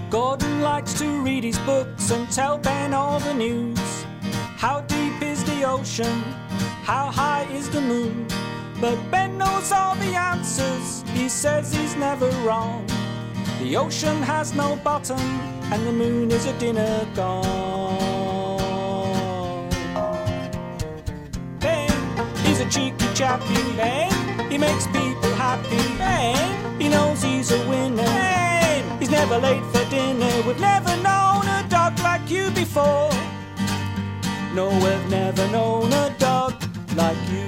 Gordon likes to read his books and tell Ben all the news. How deep is the ocean? How high is the moon? But Ben knows all the answers, he says he's never wrong. The ocean has no bottom and the moon is a dinner gone. Ben, he's a cheeky chappy. Ben, he makes people happy. Ben, he knows he's a winner. Ben, he's never late for dinner. We've never known a dog like you before. No, we've never known a dog like you.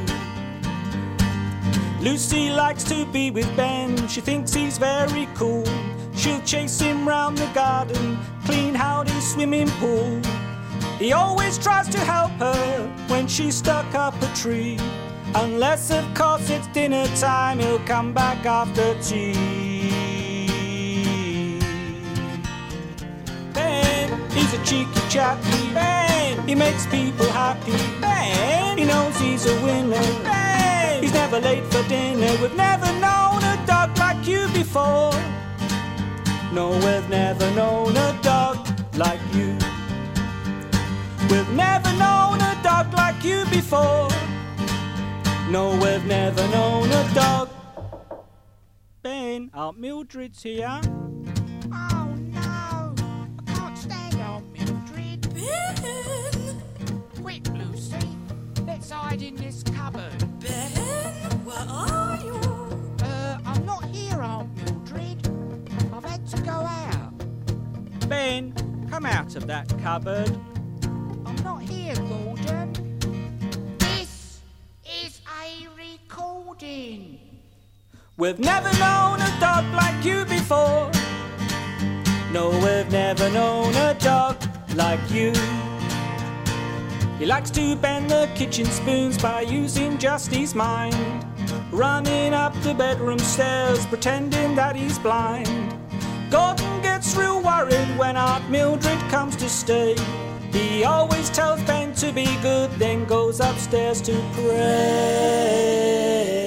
Lucy likes to be with Ben, she thinks he's very cool. She'll chase him round the garden, clean out his swimming pool. He always tries to help her when she's stuck up a tree. Unless of course it's dinner time, he'll come back after tea. Ben, he's a cheeky chappy. Ben, he makes people happy. Ben, he knows he's a winner. Ben, he's never late for dinner. We've never known a dog like you before. No, we've never known a dog like you. We've never known a dog like you before. No, we've never known a dog. Ben, Aunt Mildred's here. Oh no, I can't stand Aunt Mildred. Ben! Quick, Lucy, let's hide in this cupboard. Ben, where are you? I'm not here, Aunt Mildred. I've had to go out. Ben, come out of that cupboard. I'm not here, Gordon. This is a recording. We've never known a dog like you before. No, we've never known a dog like you. He likes to bend the kitchen spoons by using just his mind. Running up the bedroom stairs, pretending that he's blind. Gordon gets real worried when Aunt Mildred comes to stay. He always tells Ben to be good, then goes upstairs to pray.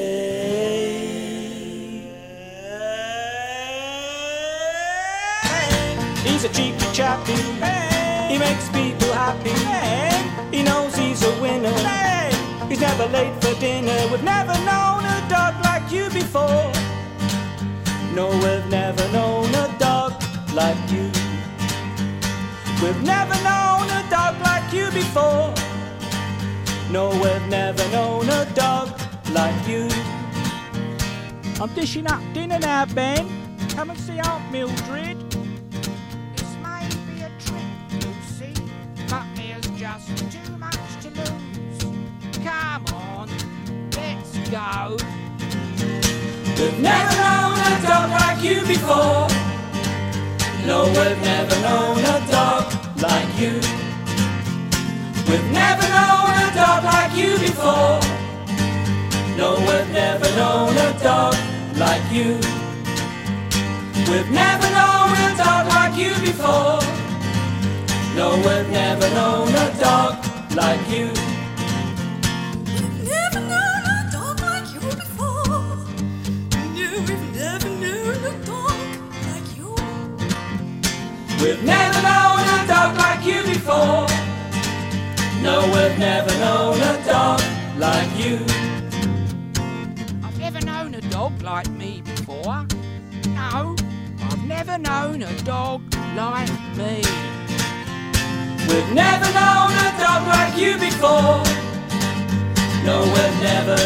He's a cheeky chappy. He makes people happy. He knows he's a winner. He's never late for dinner. We've never known a dog like you before. No, we've never known a dog like you. We've never known a dog like you before. No, we've never known a dog like you. I'm dishing up dinner now, Ben. Come and see Aunt Mildred. This may be a trick, Lucy, but there's just too much to lose. Come on, let's go. We've never known a dog like you before. No, we've never known a dog like you. We've never known a dog like you before. No, we've never known a dog like you. We've never known a dog like you before. No, we've never known a dog like you. We've never known a dog like you before. No, we've never known a dog like you. We've never known a dog like you before. No, we've never known a dog like you. I've never known a dog like me before. No, I've never known a dog like me. We've never known a dog like you before. No, we've never